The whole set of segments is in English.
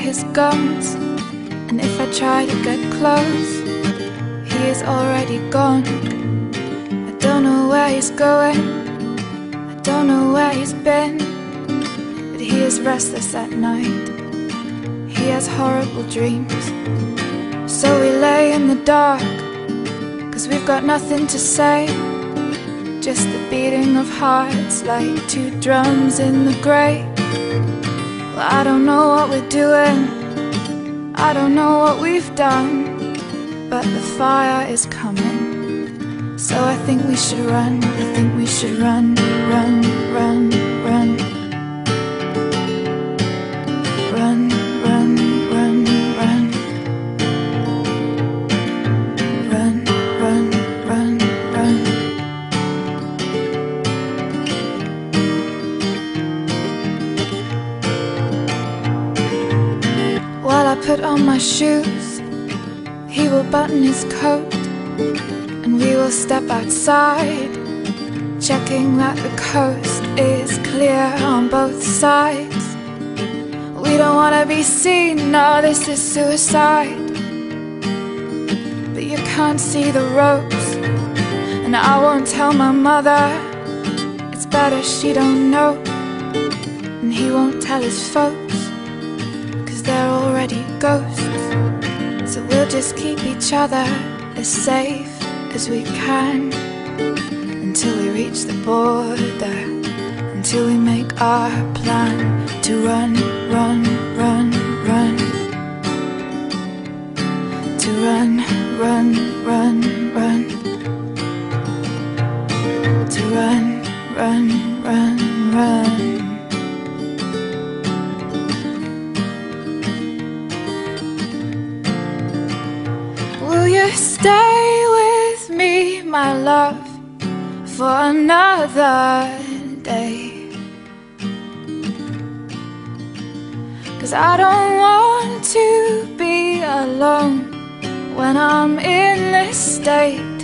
his gums, and if I try to get close, he is already gone. I don't know where he's going, I don't know where he's been, but he is restless at night, he has horrible dreams. So we lay in the dark, 'cause we've got nothing to say, just the beating of hearts like two drums in the grey. Well, I don't know what we're doing, I don't know what we've done, but the fire is coming. So I think we should run, I think we should run, run, run, run. Run, run, run, run. Run, run, run, run. While I put on my shoes, he will button his coat, and we will step outside, checking that the coast is clear on both sides. We don't want to be seen, no, this is suicide. But you can't see the ropes, and I won't tell my mother, it's better she don't know. And he won't tell his folks, 'cause they're already ghosts. So we'll just keep each other as safe as we can, until we reach the border, until we make our plan to run, run, run, run. To run, run, run, run. To run, run, run, run. Will you stay with me, my love, for another day? 'Cause I don't want to be alone when I'm in this state.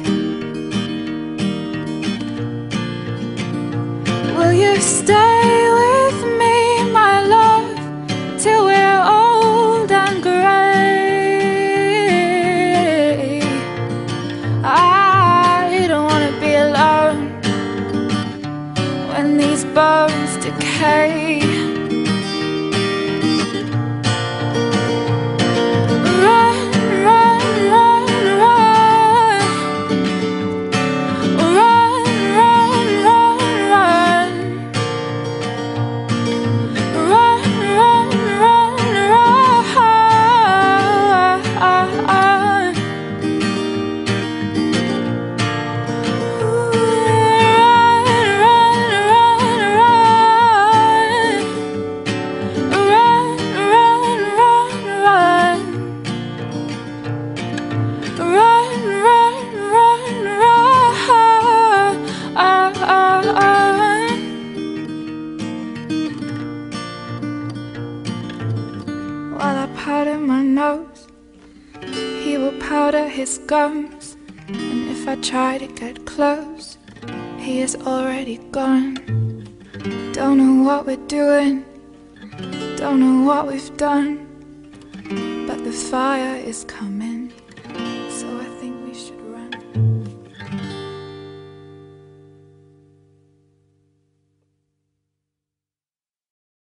Will you stay with me, my love, till we're old and grey? I don't want to be alone when these bones decay. While I powder my nose, he will powder his gums, and if I try to get close, he is already gone. Don't know what we're doing, don't know what we've done, but the fire is coming.